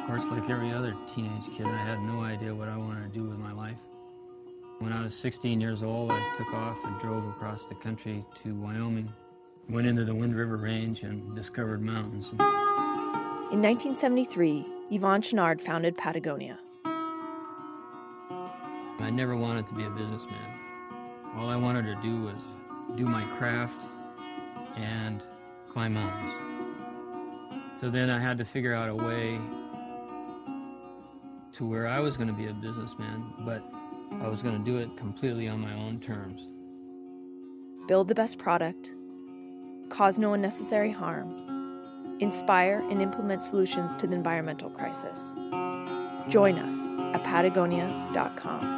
course, like every other teenage kid, I had no idea what I wanted to do with my life. When I was 16 years old, I took off and drove across the country to Wyoming. Went into the Wind River Range and discovered mountains. In 1973, Yvon Chouinard founded Patagonia. I never wanted to be a businessman. All I wanted to do was do my craft and climb mountains. So then I had to figure out a way to where I was going to be a businessman, but I was going to do it completely on my own terms. Build the best product, cause no unnecessary harm, inspire and implement solutions to the environmental crisis. Join us at Patagonia.com.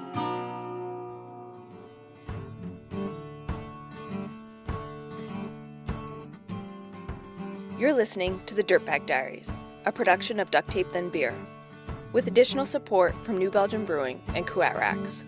You're listening to The Dirtbag Diaries, a production of Duct Tape Then Beer, with additional support from New Belgium Brewing and Kuat Racks.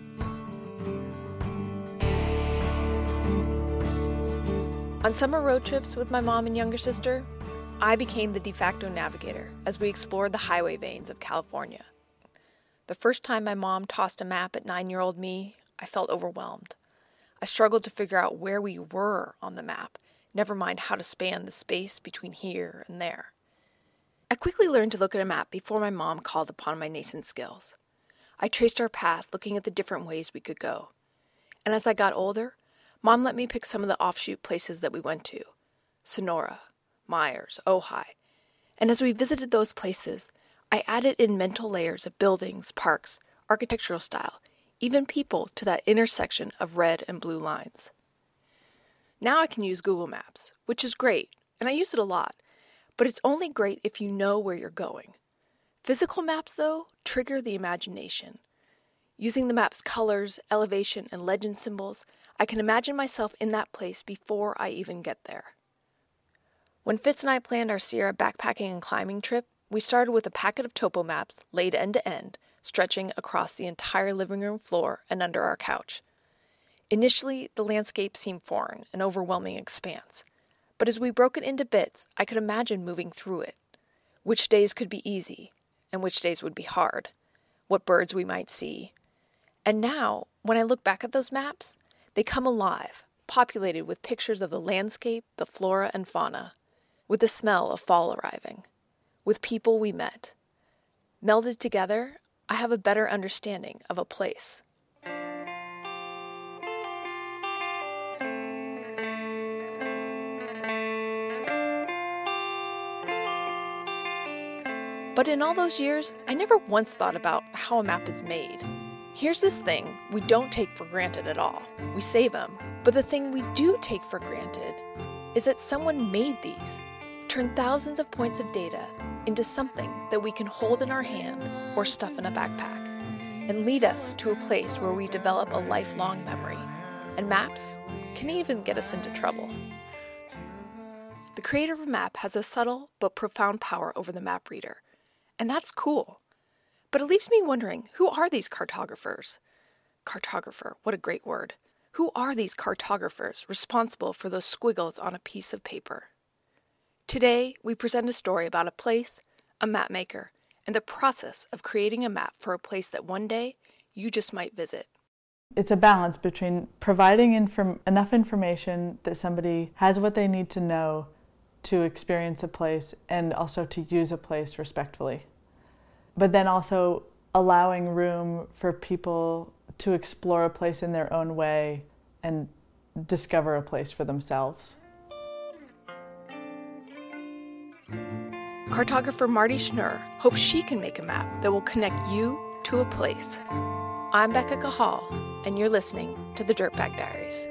On summer road trips with my mom and younger sister, I became the de facto navigator as we explored the highway veins of California. The first time my mom tossed a map at 9-year-old me, I felt overwhelmed. I struggled to figure out where we were on the map, never mind how to span the space between here and there. I quickly learned to look at a map before my mom called upon my nascent skills. I traced our path, looking at the different ways we could go. And as I got older, Mom let me pick some of the offshoot places that we went to: Sonora, Myers, Ojai. And as we visited those places, I added in mental layers of buildings, parks, architectural style, even people to that intersection of red and blue lines. Now I can use Google Maps, which is great, and I use it a lot, but it's only great if you know where you're going. Physical maps, though, trigger the imagination. Using the map's colors, elevation, and legend symbols, I can imagine myself in that place before I even get there. When Fitz and I planned our Sierra backpacking and climbing trip, we started with a packet of topo maps laid end to end, stretching across the entire living room floor and under our couch. Initially, the landscape seemed foreign, an overwhelming expanse. But as we broke it into bits, I could imagine moving through it. Which days could be easy, and which days would be hard. What birds we might see. And now, when I look back at those maps, they come alive, populated with pictures of the landscape, the flora and fauna, with the smell of fall arriving, with people we met. Melded together, I have a better understanding of a place. But in all those years, I never once thought about how a map is made. Here's this thing we don't take for granted at all. We save them, but the thing we do take for granted is that someone made these, turned thousands of points of data into something that we can hold in our hand or stuff in a backpack, and lead us to a place where we develop a lifelong memory. And maps can even get us into trouble. The creator of a map has a subtle but profound power over the map reader. And that's cool. But it leaves me wondering, who are these cartographers? Cartographer, what a great word. Who are these cartographers responsible for those squiggles on a piece of paper? Today, we present a story about a place, a map maker, and the process of creating a map for a place that one day you just might visit. It's a balance between providing enough information that somebody has what they need to know to experience a place and also to use a place respectfully. But then also allowing room for people to explore a place in their own way and discover a place for themselves. Cartographer Marty Schnurr hopes she can make a map that will connect you to a place. I'm Becca Cahal, and you're listening to The Dirtbag Diaries.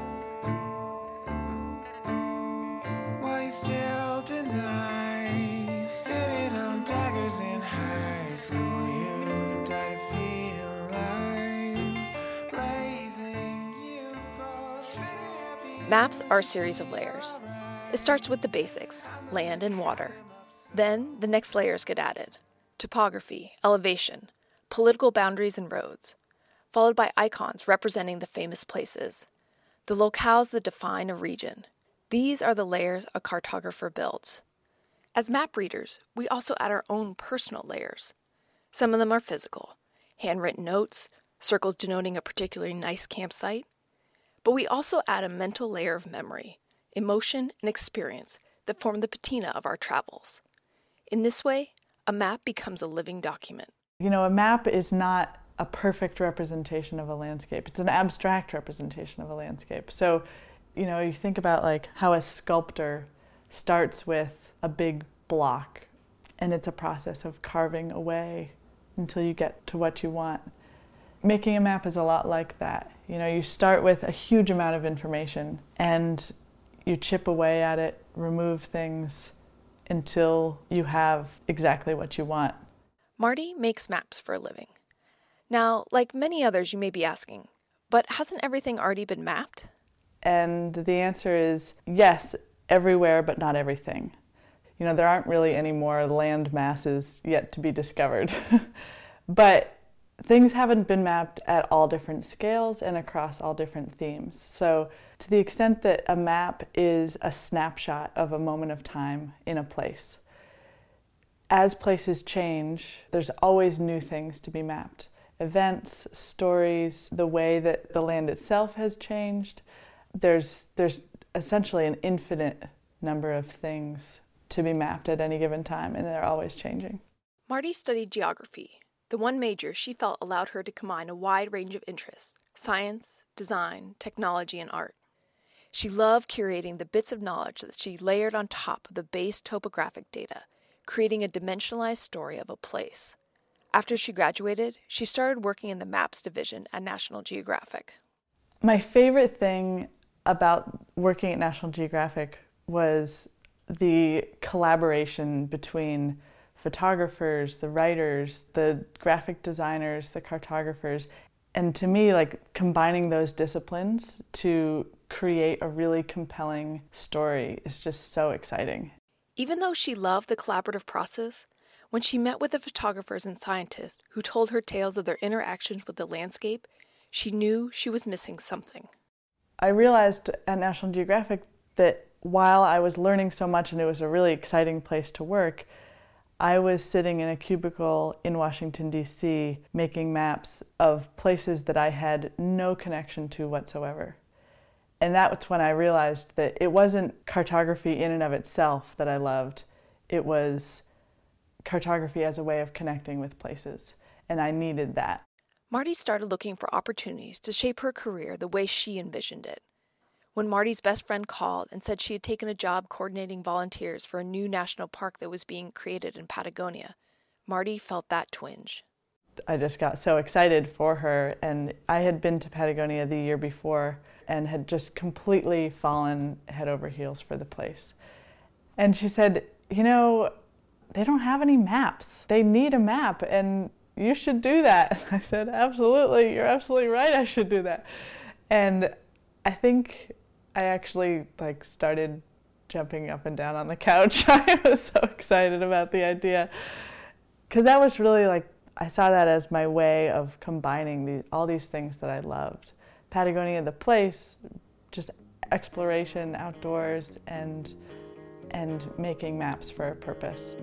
Why still deny sitting on daggers in high school? You try to feel alive, blazing youthful, trigger happy. Maps are a series of layers. It starts with the basics, land and water. Then the next layers get added: topography, elevation, political boundaries and roads, followed by icons representing the famous places, the locales that define a region. These are the layers a cartographer builds. As map readers, we also add our own personal layers. Some of them are physical, handwritten notes, circles denoting a particularly nice campsite. But we also add a mental layer of memory, emotion, and experience that form the patina of our travels. In this way, a map becomes a living document. You know, a map is not a perfect representation of a landscape. It's an abstract representation of a landscape. So, you know, you think about like how a sculptor starts with a big block, and it's a process of carving away until you get to what you want. Making a map is a lot like that. You know, you start with a huge amount of information and you chip away at it, remove things until you have exactly what you want. Marty makes maps for a living. Now, like many others, you may be asking, but hasn't everything already been mapped? And the answer is yes, everywhere, but not everything. You know, there aren't really any more land masses yet to be discovered. But things haven't been mapped at all different scales and across all different themes. So to the extent that a map is a snapshot of a moment of time in a place, as places change, there's always new things to be mapped. Events, stories, the way that the land itself has changed. There's essentially an infinite number of things to be mapped at any given time, and they're always changing. Marty studied geography, the one major she felt allowed her to combine a wide range of interests: science, design, technology, and art. She loved curating the bits of knowledge that she layered on top of the base topographic data, creating a dimensionalized story of a place. After she graduated, she started working in the Maps division at National Geographic. My favorite thing about working at National Geographic was the collaboration between photographers, the writers, the graphic designers, the cartographers, and to me, like combining those disciplines to create a really compelling story is just so exciting. Even though she loved the collaborative process, when she met with the photographers and scientists who told her tales of their interactions with the landscape, she knew she was missing something. I realized at National Geographic that while I was learning so much and it was a really exciting place to work, I was sitting in a cubicle in Washington, D.C., making maps of places that I had no connection to whatsoever. And that's when I realized that it wasn't cartography in and of itself that I loved. It was cartography as a way of connecting with places, and I needed that. Marty started looking for opportunities to shape her career the way she envisioned it. When Marty's best friend called and said she had taken a job coordinating volunteers for a new national park that was being created in Patagonia, Marty felt that twinge. I just got so excited for her, and I had been to Patagonia the year before and had just completely fallen head over heels for the place. And she said, you know, they don't have any maps. They need a map, and you should do that. I said, absolutely, you're absolutely right, I should do that. And I think I actually started jumping up and down on the couch. I was so excited about the idea. Because that was really I saw that as my way of combining all these things that I loved. Patagonia, the place, just exploration, outdoors, and making maps for a purpose.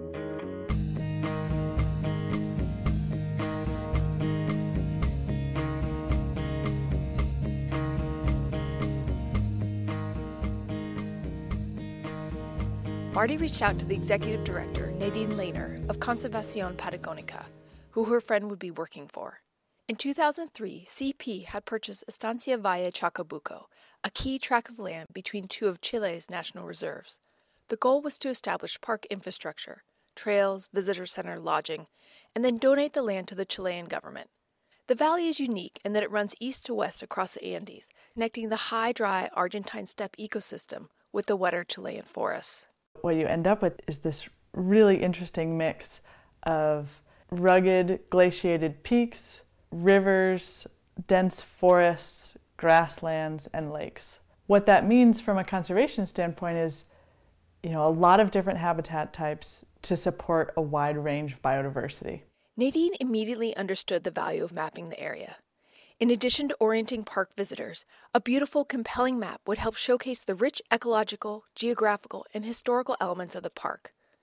Marty reached out to the executive director, Nadine Lehner, of Conservación Patagónica, who her friend would be working for. In 2003, CP had purchased Estancia Valle Chacabuco, a key tract of land between two of Chile's national reserves. The goal was to establish park infrastructure, trails, visitor center, lodging, and then donate the land to the Chilean government. The valley is unique in that it runs east to west across the Andes, connecting the high, dry Argentine steppe ecosystem with the wetter Chilean forests. What you end up with is this really interesting mix of rugged, glaciated peaks, rivers, dense forests, grasslands, and lakes. What that means from a conservation standpoint is, a lot of different habitat types to support a wide range of biodiversity. Nadine immediately understood the value of mapping the area. In addition to orienting park visitors, a beautiful, compelling map would help showcase the rich ecological, geographical, and historical elements of the park.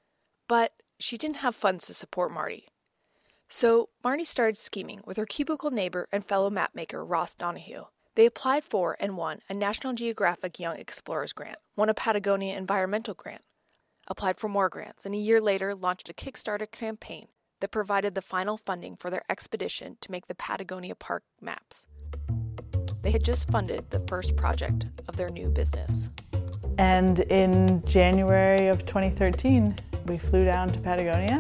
But she didn't have funds to support Marty. So Marty started scheming with her cubicle neighbor and fellow mapmaker Ross Donahue. They applied for and won a National Geographic Young Explorers grant, won a Patagonia Environmental grant, applied for more grants, and a year later launched a Kickstarter campaign that provided the final funding for their expedition to make the Patagonia Park maps. They had just funded the first project of their new business. And in January of 2013, we flew down to Patagonia.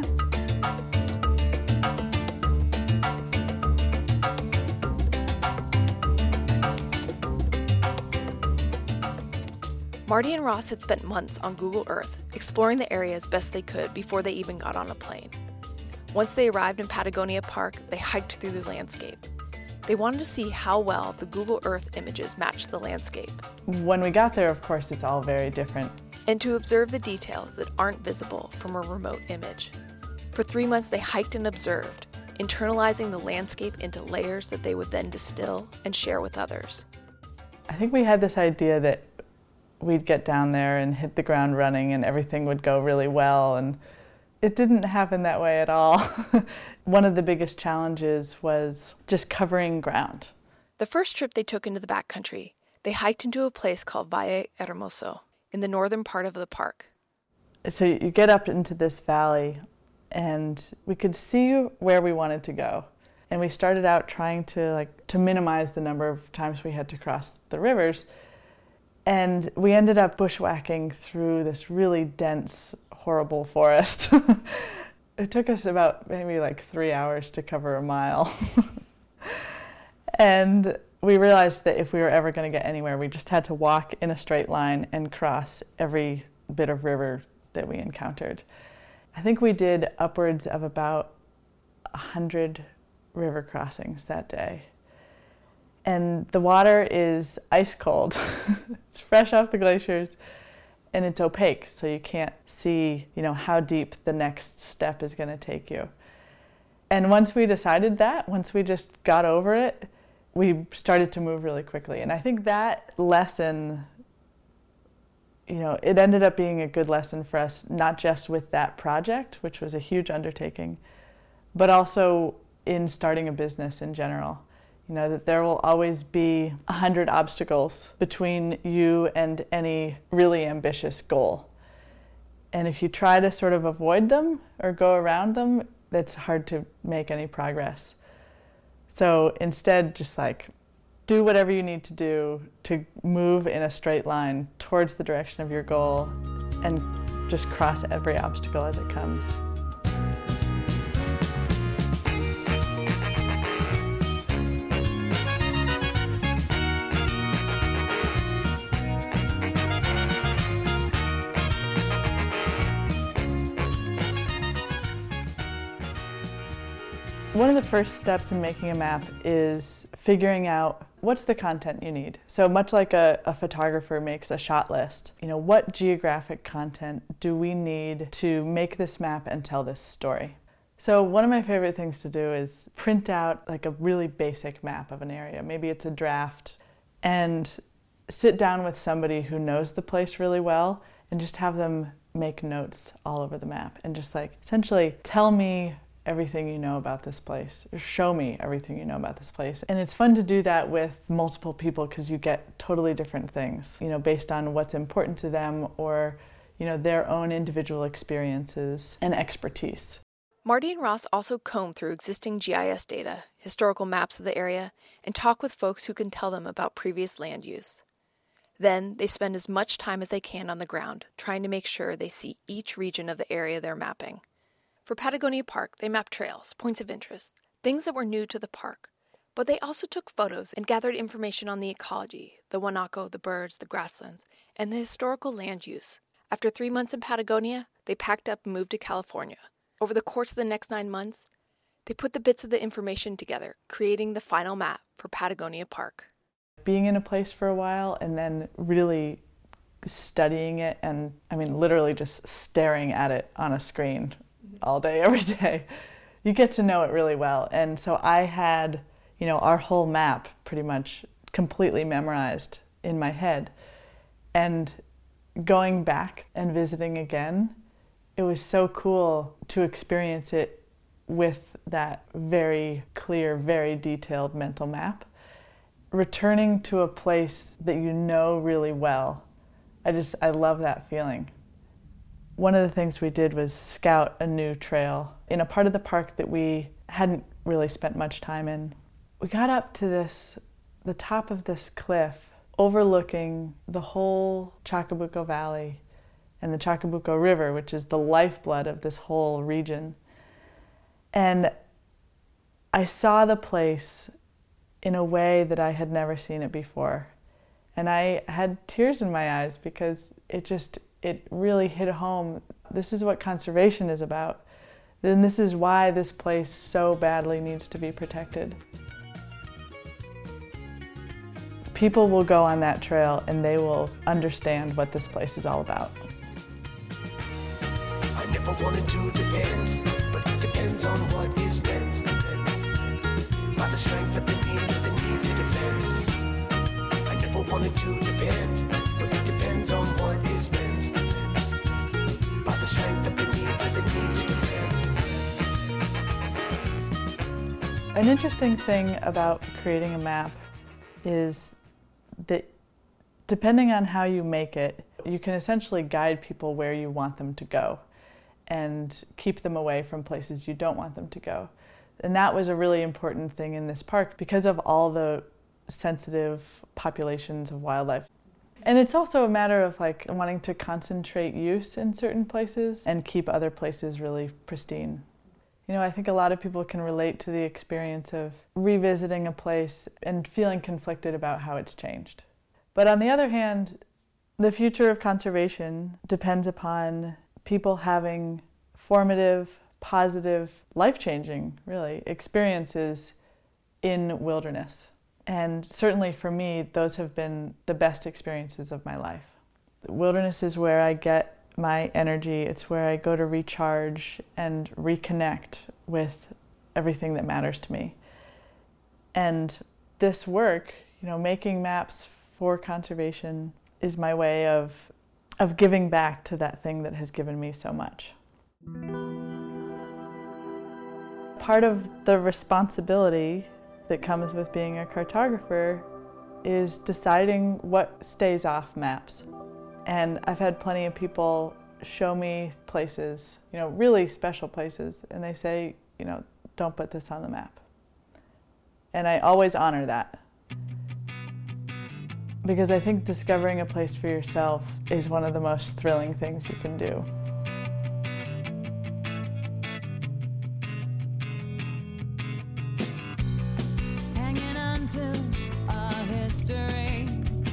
Marty and Ross had spent months on Google Earth, exploring the area as best they could before they even got on a plane. Once they arrived in Patagonia Park, they hiked through the landscape. They wanted to see how well the Google Earth images matched the landscape. When we got there, of course, it's all very different. And to observe the details that aren't visible from a remote image. For 3 months, they hiked and observed, internalizing the landscape into layers that they would then distill and share with others. I think we had this idea that we'd get down there and hit the ground running and everything would go really well, and it didn't happen that way at all. One of the biggest challenges was just covering ground. The first trip they took into the backcountry, they hiked into a place called Valle Hermoso in the northern part of the park. So you get up into this valley and we could see where we wanted to go. And we started out trying to minimize the number of times we had to cross the rivers. And we ended up bushwhacking through this really dense, horrible forest. It took us about maybe 3 hours to cover a mile. And we realized that if we were ever going to get anywhere, we just had to walk in a straight line and cross every bit of river that we encountered. I think we did upwards of about 100 river crossings that day. And the water is ice cold. It's fresh off the glaciers, and it's opaque, so you can't see, how deep the next step is going to take you. And once we decided that, once we just got over it, we started to move really quickly. And I think that lesson, it ended up being a good lesson for us, not just with that project, which was a huge undertaking, but also in starting a business in general. That there will always be 100 obstacles between you and any really ambitious goal. And if you try to sort of avoid them or go around them, it's hard to make any progress. So instead, just do whatever you need to do to move in a straight line towards the direction of your goal and just cross every obstacle as it comes. One of the first steps in making a map is figuring out what's the content you need. So much like a photographer makes a shot list, what geographic content do we need to make this map and tell this story? So one of my favorite things to do is print out a really basic map of an area. Maybe it's a draft, and sit down with somebody who knows the place really well and just have them make notes all over the map and just essentially tell me everything you know about this place, or show me everything you know about this place. And it's fun to do that with multiple people because you get totally different things, based on what's important to them or, their own individual experiences and expertise. Marty and Ross also comb through existing GIS data, historical maps of the area, and talk with folks who can tell them about previous land use. Then they spend as much time as they can on the ground, trying to make sure they see each region of the area they're mapping. For Patagonia Park, they mapped trails, points of interest, things that were new to the park. But they also took photos and gathered information on the ecology, the guanaco, the birds, the grasslands, and the historical land use. After 3 months in Patagonia, they packed up and moved to California. Over the course of the next 9 months, they put the bits of the information together, creating the final map for Patagonia Park. Being in a place for a while and then really studying it and, literally just staring at it on a screen all day, every day, you get to know it really well. And so I had, our whole map pretty much completely memorized in my head. And going back and visiting again it was so cool to experience it with that very clear, very detailed mental map. Returning to a place that you know really well, I love that feeling. One of the things we did was scout a new trail in a part of the park that we hadn't really spent much time in. We got up to the top of this cliff overlooking the whole Chacabuco Valley and the Chacabuco River, which is the lifeblood of this whole region. And I saw the place in a way that I had never seen it before. And I had tears in my eyes because it really hit home. This is what conservation is about. Then this is why this place so badly needs to be protected. People will go on that trail and they will understand what this place is all about. I never wanted to depend, but it depends on what is meant. By the strength of the need to defend. I never wanted to depend, but it depends on what is meant. By the strength of the need to defend. An interesting thing about creating a map is that depending on how you make it, you can essentially guide people where you want them to go and keep them away from places you don't want them to go. And that was a really important thing in this park because of all the sensitive populations of wildlife. And it's also a matter of like wanting to concentrate use in certain places and keep other places really pristine. You know, I think a lot of people can relate to the experience of revisiting a place and feeling conflicted about how it's changed. But on the other hand, the future of conservation depends upon people having formative, positive, life-changing, really, experiences in wilderness. And certainly for me, those have been the best experiences of my life. The wilderness is where I get my energy. It's where I go to recharge and reconnect with everything that matters to me. And this work, you know, making maps for conservation is my way of giving back to that thing that has given me so much. Part of the responsibility that comes with being a cartographer is deciding what stays off maps. And I've had plenty of people show me places, you know, really special places, and they say, you know, don't put this on the map. And I always honor that. Because I think discovering a place for yourself is one of the most thrilling things you can do. Hanging on to our history.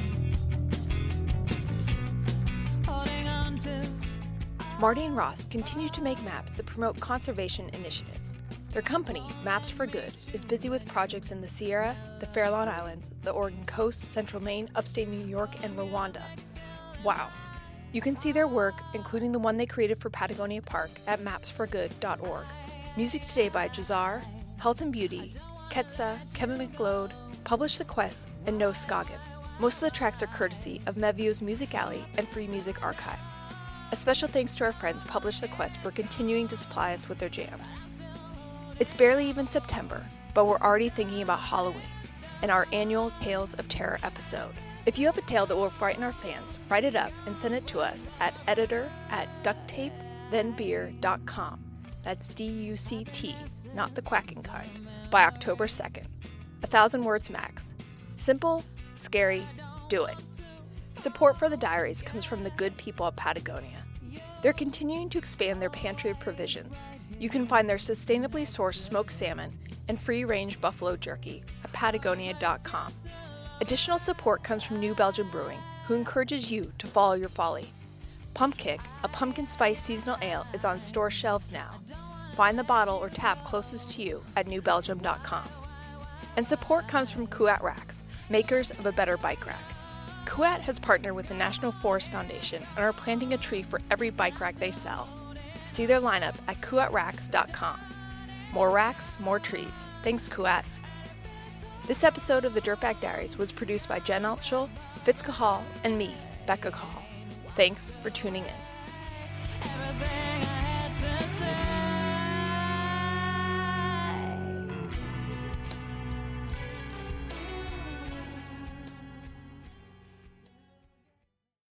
Holding on to. Marty and Ross continue to make maps that promote conservation initiatives. Their company, Maps for Good, is busy with projects in the Sierra, the Farallon Islands, the Oregon coast, central Maine, upstate New York, and Rwanda. Wow. You can see their work, including the one they created for Patagonia Park, at mapsforgood.org. Music today by Jazar, Health and Beauty, Ketsa, Kevin McLeod, Publish the Quest, and No Scoggin. Most of the tracks are courtesy of Mevio's Music Alley and Free Music Archive. A special thanks to our friends Publish the Quest for continuing to supply us with their jams. It's barely even September, but we're already thinking about Halloween and our annual Tales of Terror episode. If you have a tale that will frighten our fans, write it up and send it to us at editor@ducktapethenbeer.com. That's D-U-C-T, not the quacking kind, by October 2nd. 1,000 words max. Simple, scary, do it. Support for the diaries comes from the good people of Patagonia. They're continuing to expand their pantry of provisions. You can find their sustainably sourced smoked salmon and free-range buffalo jerky at patagonia.com. Additional support comes from New Belgium Brewing, who encourages you to follow your folly. Pumpkick, a pumpkin spice seasonal ale, is on store shelves now. Find the bottle or tap closest to you at newbelgium.com. And support comes from Kuat Racks, makers of a better bike rack. Kuat has partnered with the National Forest Foundation and are planting a tree for every bike rack they sell. See their lineup at kuatracks.com. More racks, more trees. Thanks, Kuat. This episode of the Dirtbag Diaries was produced by Jen Altschul, Fitz Cahal, and me, Becca Cahal. Thanks for tuning in.